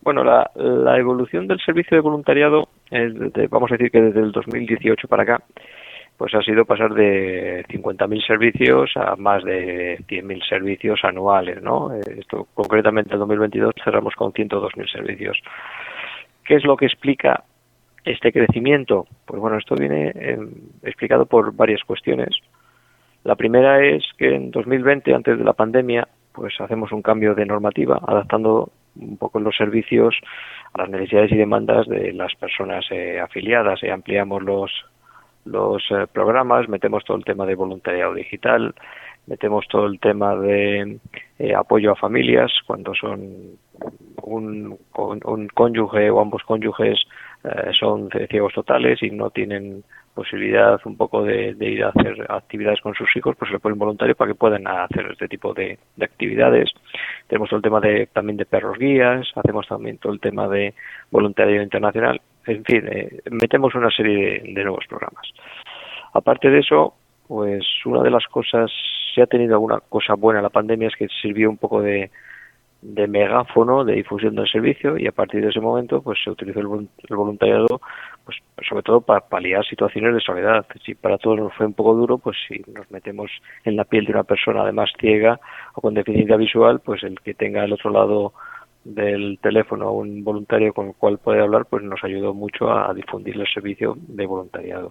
Bueno, la evolución del servicio de voluntariado, vamos a decir que desde el 2018 para acá, pues ha sido pasar de 50.000 servicios a más de 100.000 servicios anuales, ¿no? Esto concretamente en 2022 cerramos con 102.000 servicios. ¿Qué es lo que explica este crecimiento? Pues bueno, esto viene explicado por varias cuestiones. La primera es que en 2020, antes de la pandemia, pues hacemos un cambio de normativa, adaptando un poco los servicios a las necesidades y demandas de las personas afiliadas. Ampliamos los programas, metemos todo el tema de voluntariado digital, metemos todo el tema de apoyo a familias cuando son un cónyuge o ambos cónyuges son ciegos totales y no tienen posibilidad un poco de ir a hacer actividades con sus hijos, pues se le ponen voluntario para que puedan hacer este tipo de actividades. Tenemos todo el tema también de perros guías, hacemos también todo el tema de voluntariado internacional. En fin, metemos una serie de nuevos programas. Aparte de eso, pues una de las cosas, si ha tenido alguna cosa buena la pandemia, es que sirvió un poco de megáfono de difusión del servicio, y a partir de ese momento pues se utilizó el voluntariado pues sobre todo para paliar situaciones de soledad. Si para todos nos fue un poco duro, pues si nos metemos en la piel de una persona además ciega o con deficiencia visual, pues el que tenga al otro lado del teléfono un voluntario con el cual puede hablar, pues nos ayudó mucho a difundir el servicio de voluntariado.